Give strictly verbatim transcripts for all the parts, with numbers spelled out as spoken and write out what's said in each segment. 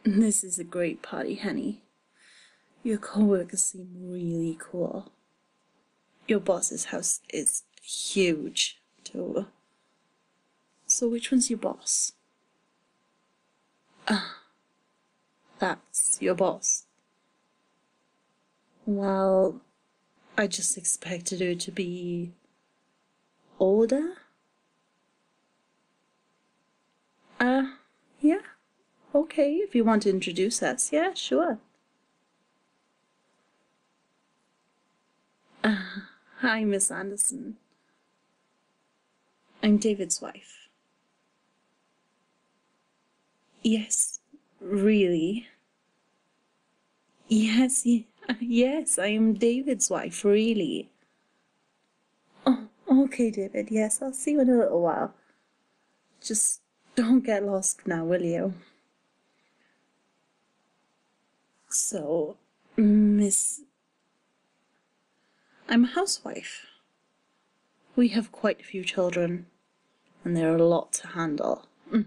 This is a great party, honey. Your coworkers seem really cool. Your boss's house is huge, too. So which one's your boss? Ah, that's your boss. Well, I just expected her to be older. Uh, yeah. Okay, if you want to introduce us, yeah, sure. Uh, hi, Miss Anderson. I'm David's wife. Yes, really? Yes, y- yes, I am David's wife, really. Oh, okay, David, yes, I'll see you in a little while. Just don't get lost now, will you? So, Miss... I'm a housewife. We have quite a few children, and there are a lot to handle. Mm.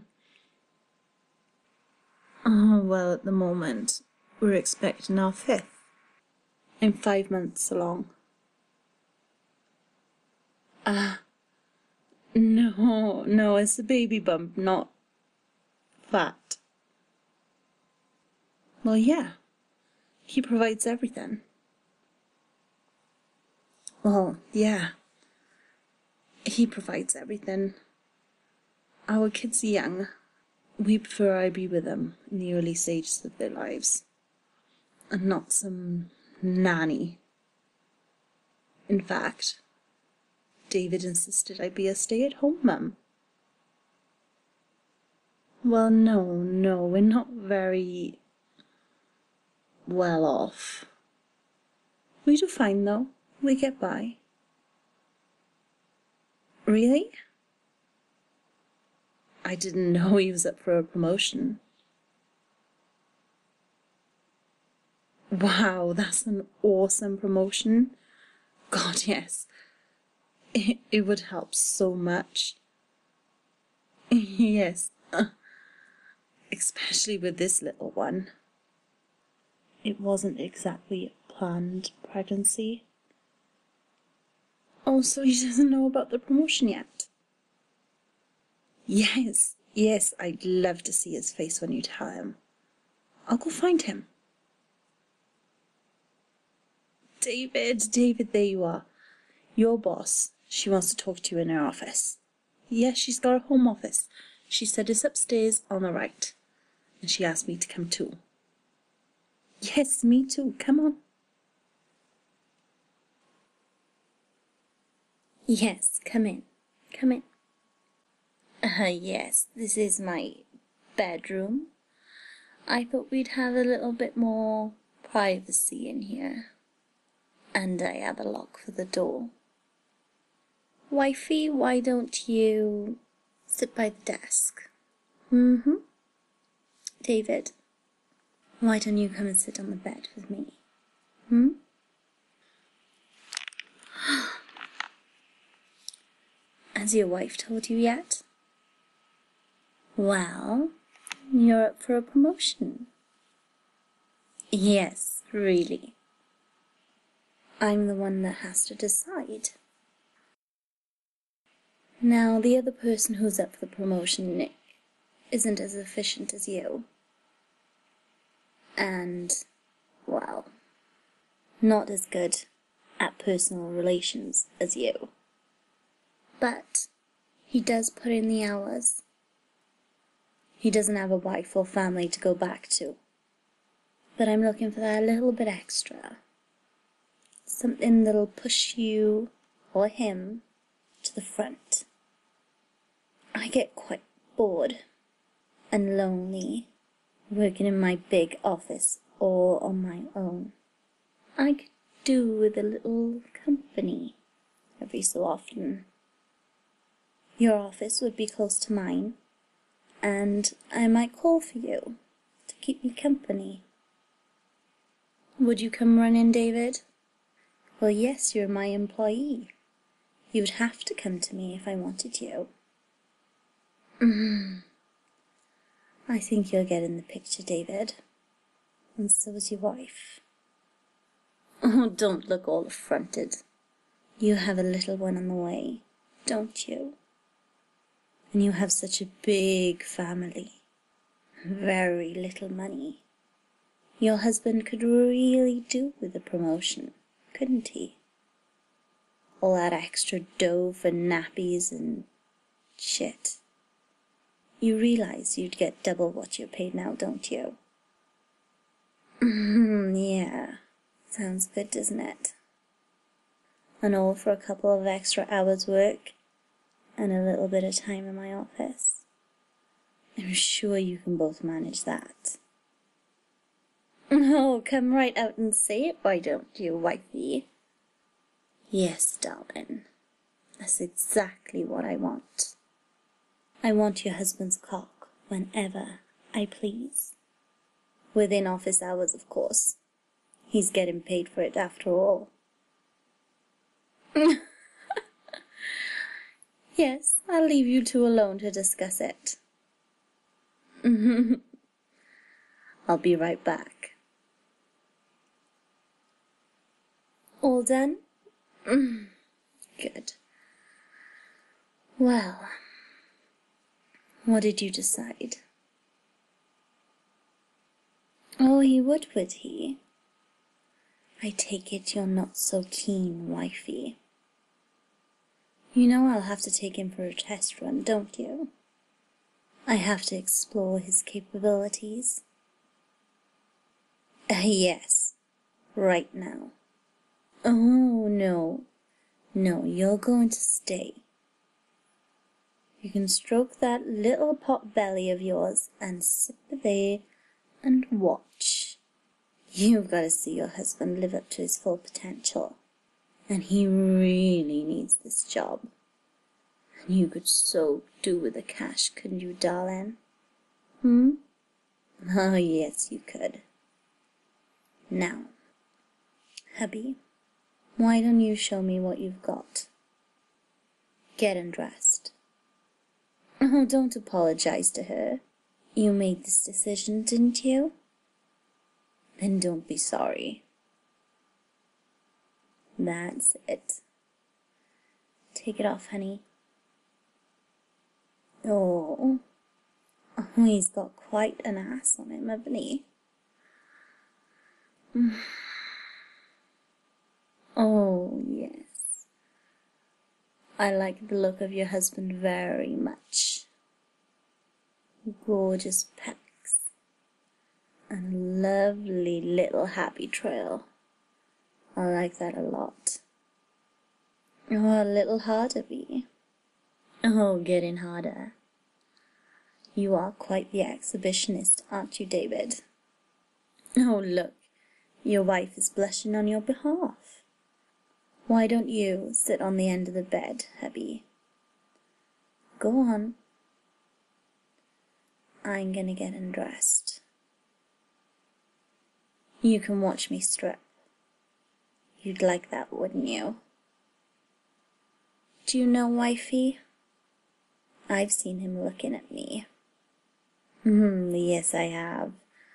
Oh, well, at the moment, we're expecting our fifth. I'm five months along. Ah, uh, no, no, it's a baby bump, not fat. Well, yeah, he provides everything. Well, yeah, he provides everything. Our kids are young. We prefer I be with them in the early stages of their lives, and not some nanny. In fact, David insisted I be a stay-at-home mum. Well, no, no, we're not very well off. We do fine, though. We get by. Really? I didn't know he was up for a promotion. Wow, that's an awesome promotion. God, yes. It, it would help so much. Yes. Uh, especially with this little one. It wasn't exactly a planned pregnancy. Oh, so he doesn't know about the promotion yet? Yes, yes, I'd love to see his face when you tell him. I'll go find him. David, David, there you are. Your boss. She wants to talk to you in her office. Yes, she's got a home office. She said it's upstairs on the right. And she asked me to come too. Yes, me too. Come on. Yes, come in. Come in. Uh, yes, this is my bedroom. I thought we'd have a little bit more privacy in here. And I have a lock for the door. Wifey, why don't you sit by the desk? Mm-hmm. David, why don't you come and sit on the bed with me? Hmm? Has your wife told you yet? Well, you're up for a promotion. Yes, really. I'm the one that has to decide. Now, the other person who's up for the promotion, Nick, isn't as efficient as you. And, well, not as good at personal relations as you. But he does put in the hours. He doesn't have a wife or family to go back to. But I'm looking for that little bit extra. Something that'll push you, or him, to the front. I get quite bored and lonely working in my big office all on my own. I could do with a little company every so often. Your office would be close to mine, and I might call for you to keep me company. Would you come run in, David? Well, yes, you're my employee. You would have to come to me if I wanted you. Mm. I think you're getting the picture, David. And so is your wife. Oh, don't look all affronted. You have a little one on the way, don't you? And you have such a big family. Very little money. Your husband could really do with a promotion, couldn't he? All that extra dough for nappies and shit. You realize you'd get double what you're paid now, don't you? Yeah, sounds good, doesn't it? And all for a couple of extra hours work and a little bit of time in my office. I'm sure you can both manage that. Oh, come right out and say it, why don't you, wifey? Yes, darling. That's exactly what I want. I want your husband's cock whenever I please. Within office hours, of course. He's getting paid for it after all. Yes, I'll leave you two alone to discuss it. I'll be right back. All done? Good. Well, what did you decide? Oh, he would, would he? I take it you're not so keen, wifey. You know I'll have to take him for a test run, don't you? I have to explore his capabilities. Uh, yes, right now. Oh, no. No, you're going to stay. You can stroke that little pot belly of yours and sit there and watch. You've got to see your husband live up to his full potential. And he really needs this job. And you could so do with the cash, couldn't you, darling? Hmm? Oh, yes, you could. Now, hubby, why don't you show me what you've got? Get undressed. Oh, don't apologize to her. You made this decision, didn't you? Then don't be sorry. That's it. Take it off, honey. Oh, oh, he's got quite an ass on him, hasn't he? Oh, yes. I like the look of your husband very much. Gorgeous pecs. And a lovely little happy trail. I like that a lot. Oh, a little harder, Bee. Oh, getting harder. You are quite the exhibitionist, aren't you, David? Oh, look, your wife is blushing on your behalf. Why don't you sit on the end of the bed, hubby? Go on. I'm gonna get undressed. You can watch me strip. You'd like that, wouldn't you? Do you know, wifey? I've seen him looking at me. Hmm, yes, I have.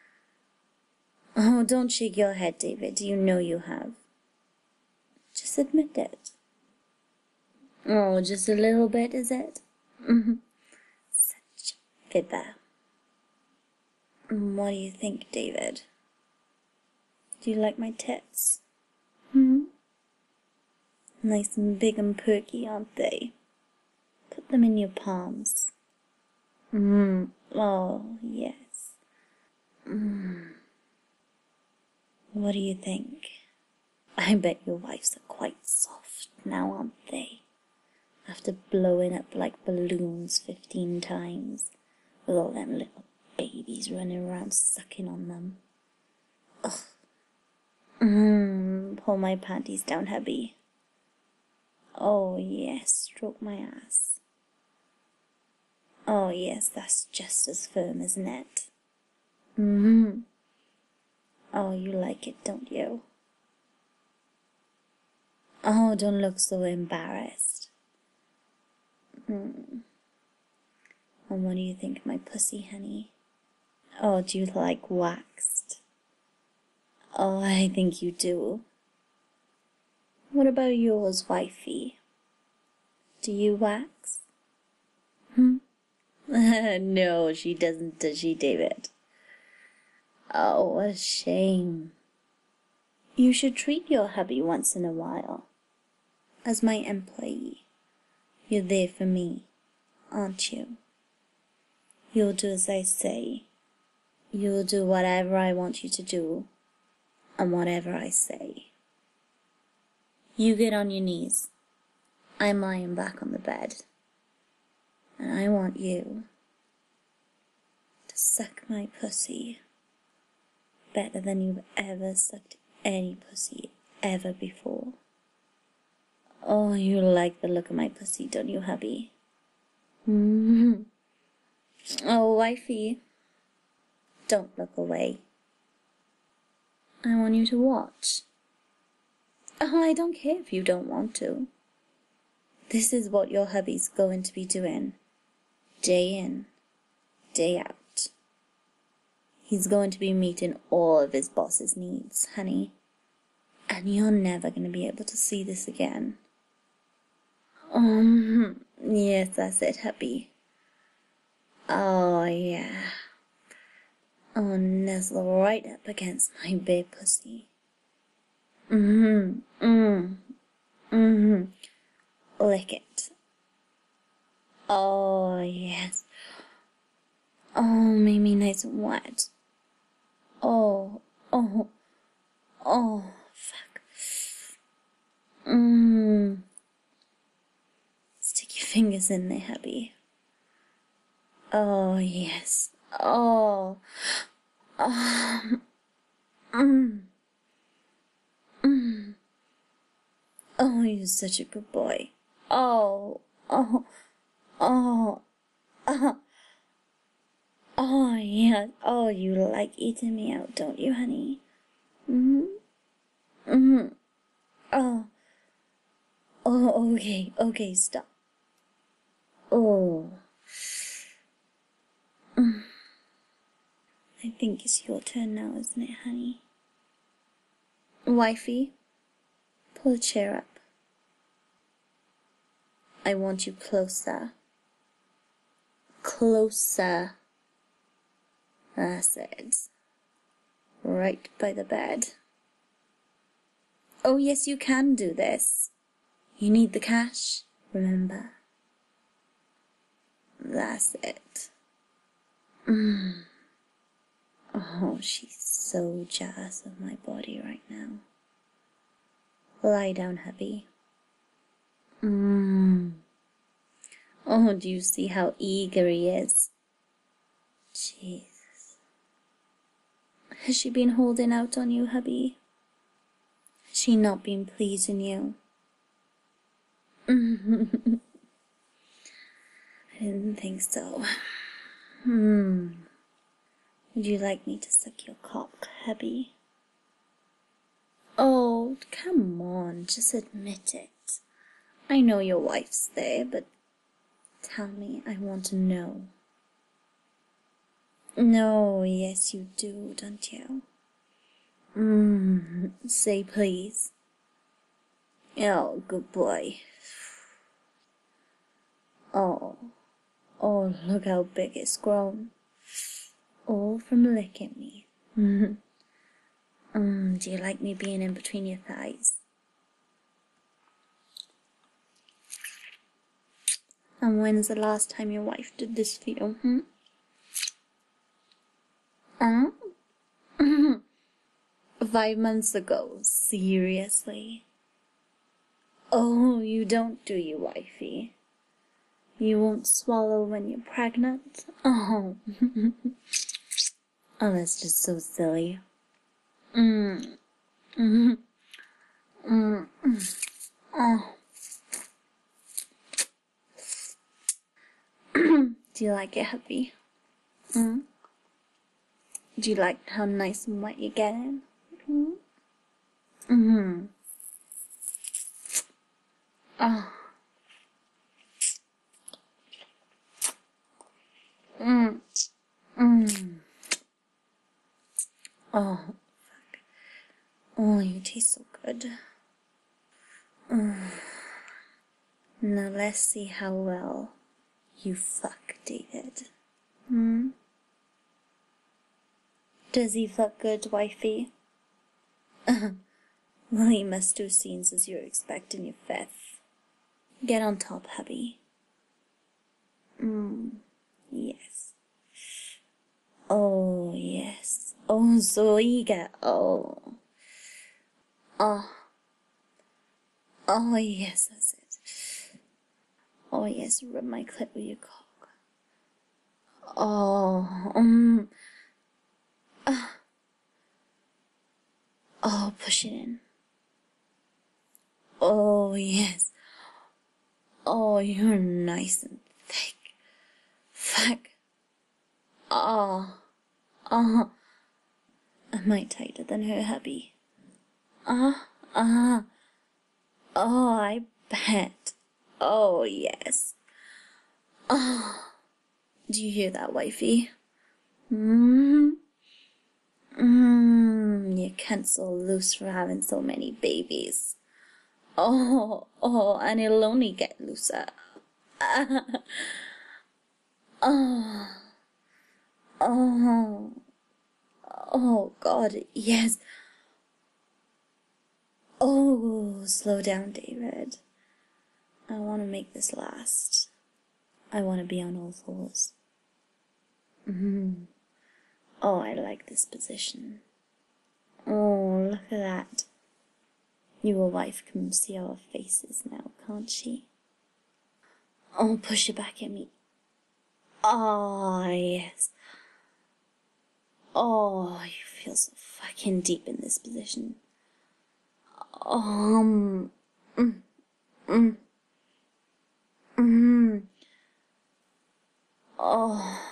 Oh, don't shake your head, David. You know you have. Just admit it. Oh, just a little bit, is it? Mm-hmm. Such a fibber. What do you think, David? Do you like my tits? Hmm? Nice and big and perky, aren't they? Put them in your palms. Mm. Oh, yes. Mm. What do you think? I bet your wives are quite soft now, aren't they? After blowing up like balloons fifteen times, with all them little babies running around sucking on them. Ugh. Mm. Pull my panties down, hubby. Oh, yes, stroke my ass. Oh, yes, that's just as firm, isn't it? Mm-hmm. Oh, you like it, don't you? Oh, don't look so embarrassed. Mm. And what do you think of my pussy, honey? Or do you like waxed? Oh, I think you do. What about yours, wifey? Do you wax? Hmm? No, she doesn't, does she, David? Oh, what a shame. You should treat your hubby once in a while. As my employee, you're there for me, aren't you? You'll do as I say. You'll do whatever I want you to do, and whatever I say. You get on your knees. I'm lying back on the bed. And I want you to suck my pussy better than you've ever sucked any pussy ever before. Oh, you like the look of my pussy, don't you, hubby? Mm-hmm. Oh, wifey, don't look away. I want you to watch. Oh, I don't care if you don't want to. This is what your hubby's going to be doing, day in, day out. He's going to be meeting all of his boss's needs, honey. And you're never going to be able to see this again. Um, yes, that's it, hubby. Oh, yeah. Oh, nuzzle right up against my big pussy. Mm-hmm, mm, mm-hmm. Lick it. Oh, yes. Oh, make me nice and wet. Oh, oh, oh, fuck. Mmm. Stick your fingers in there, hubby. Oh, yes. Oh. Oh. Mmm. Mmm. Oh, you're such a good boy. Oh. Oh. Oh. Oh. Oh, yeah. Oh, you like eating me out, don't you, honey? Mm-hmm. Mm-hmm. Oh. Oh, okay. Okay, stop. Oh. Mm. I think it's your turn now, isn't it, honey? Wifey, pull a chair up. I want you closer. Closer. That's it. Right by the bed. Oh, yes, you can do this. You need the cash, remember? That's it. Mm. Oh, she's so jealous of my body right now. Lie down, hubby. Mmm. Oh, do you see how eager he is? Jesus. Has she been holding out on you, hubby? Has she not been pleasing you? I didn't think so. Hmm. Would you like me to suck your cock, hubby? Oh, come on, just admit it. I know your wife's there, but tell me, I want to know. No, yes you do, don't you? Mmm, say please. Oh, good boy. Oh, oh, look how big it's grown. All from licking me. Mm, do you like me being in between your thighs? And when's the last time your wife did this for you, hmm? Huh? Five months ago, seriously? Oh, you don't, do you, wifey? You won't swallow when you're pregnant? Oh. Oh, that's just so silly. Mm. Mm. Mm. Oh. Do you like it, hubby? Mm? Do you like how nice and wet you're getting? Mm? Mm-hmm. Oh. Mm. Mm. Oh, fuck. Oh, you taste so good. Oh. Now let's see how well you fuck David. Hmm? Does he fuck good, wifey? Well, he must do scenes as you're expecting your fifth. Get on top, hubby. Mm, yes. Oh, yes. Oh, so eager. Oh. Oh. Oh, yes, that's it. Oh, yes, rub my clit with your cock. Oh, um. Uh. Oh, push it in. Oh, yes. Oh, you're nice and thick. Fuck. Oh. Oh. Am I tighter than her hubby? Ah, uh, ah. Uh. Oh, I bet. Oh, yes. Oh. Do you hear that, wifey? Mmm. Mmm. Your cunt's so loose for having so many babies. Oh, oh, and it'll only get looser. Oh. Oh. Oh, God, yes. Oh, slow down, David. I want to make this last. I want to be on all fours. Mm-hmm. Oh, I like this position. Oh, look at that. Your wife can see our faces now, can't she? Oh, push it back at me. Oh, yes. Oh, you feel so fucking deep in this position. Um, mm, mm, mm. Oh,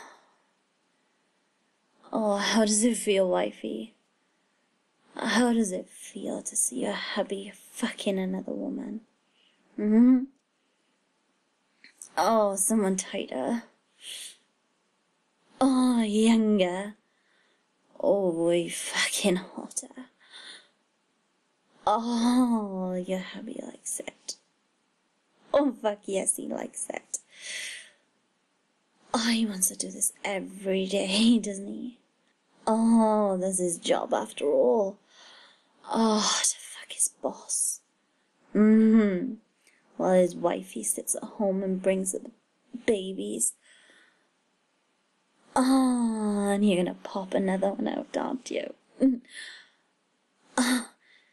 oh, how does it feel, wifey? How does it feel to see your hubby fucking another woman? Hmm? Oh, someone tighter. Oh, younger. Oh, way fucking hotter. Oh, your hubby likes it. Oh, fuck yes, he likes it. Oh, he wants to do this every day, doesn't he? Oh, that's his job after all. Oh, to fuck his boss. Mm-hmm. While his wifey sits at home and brings up the babies. Oh, and you're gonna pop another one out, aren't you? Oh,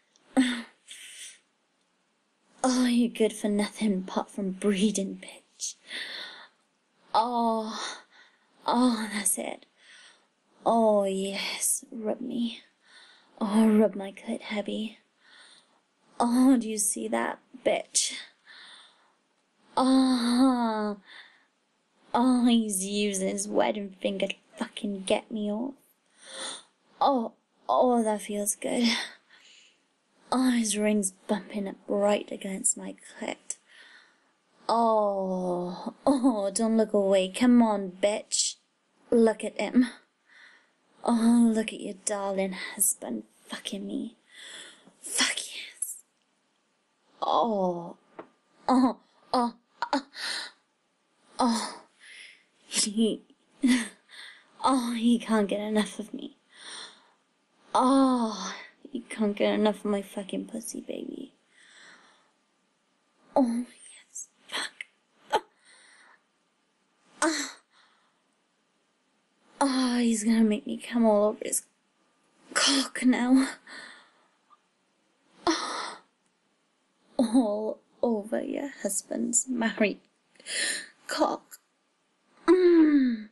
oh, you're good for nothing apart from breeding, bitch. Oh, oh, that's it. Oh, yes, rub me. Oh, rub my clit heavy. Oh, do you see that, bitch? Oh, oh, he's using his wedding finger to fucking get me off. Oh, oh, that feels good. Oh, his ring's bumping up right against my clit. Oh, oh, don't look away. Come on, bitch. Look at him. Oh, look at your darling husband fucking me. Fuck yes. Oh, oh, oh, oh, oh. He, oh, he can't get enough of me. Oh, he can't get enough of my fucking pussy, baby. Oh, yes, fuck. Oh, oh, he's gonna make me come all over his cock now. Oh, all over your husband's married cock. Mm.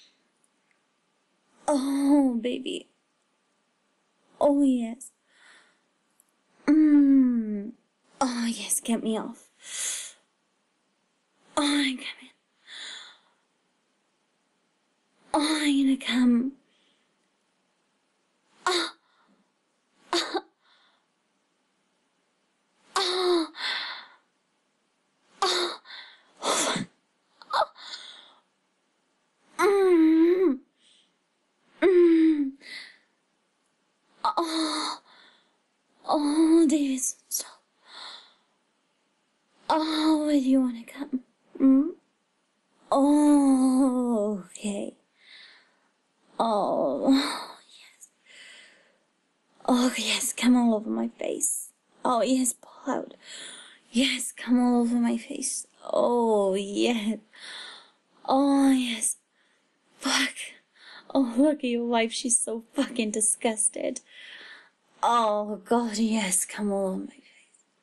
Oh, baby. Oh, yes. Mm. Oh, yes, get me off. Oh, I'm coming. Oh, I'm gonna come. Oh, oh, oh, oh, oh, mm, mm. Oh, David, stop. Oh, where do you want to come? Hmm? Oh, okay. Oh, yes. Oh, yes, come all over my face. Oh, yes, pull out. Yes, come all over my face. Oh, yes. Oh, yes. Fuck. Oh, look at your wife. She's so fucking disgusted. Oh, God, yes, come all over my face.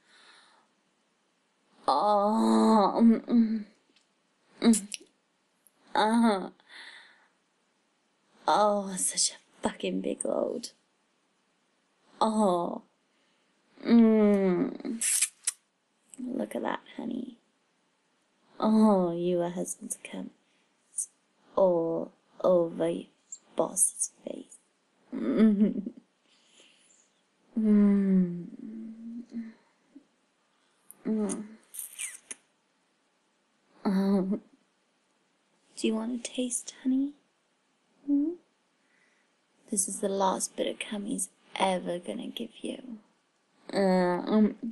Oh, mm, mm, mm. Uh-huh. Oh, such a fucking big load. Oh. Mmm. Look at that, honey. Oh, you a husband's come all over your boss's face. Mmm. Mmm. Mm. Oh. Do you want to taste, honey? Hmm? This is the last bit of cum he's ever gonna give you. Uh, um.